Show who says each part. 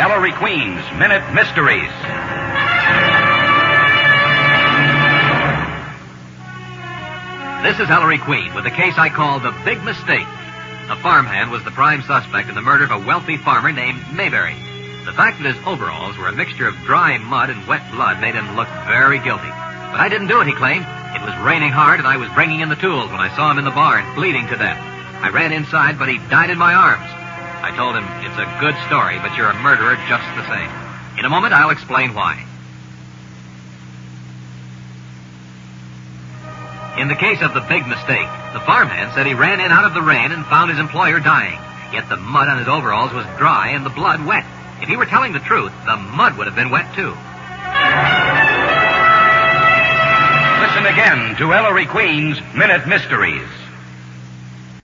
Speaker 1: Ellery Queen's Minute Mysteries.
Speaker 2: This is Ellery Queen with a case I call The Big Mistake. A farmhand was the prime suspect in the murder of a wealthy farmer named Mayberry. The fact that his overalls were a mixture of dry mud and wet blood made him look very guilty. But I didn't do it, he claimed. It was raining hard, and I was bringing in the tools when I saw him in the barn, bleeding to death. I ran inside, but he died in my arms. I told him, it's a good story, but you're a murderer just the same. In a moment, I'll explain why. In the case of The Big Mistake, the farmhand said he ran in out of the rain and found his employer dying. Yet the mud on his overalls was dry and the blood wet. If he were telling the truth, the mud would have been wet too.
Speaker 1: Listen again to Ellery Queen's Minute Mysteries.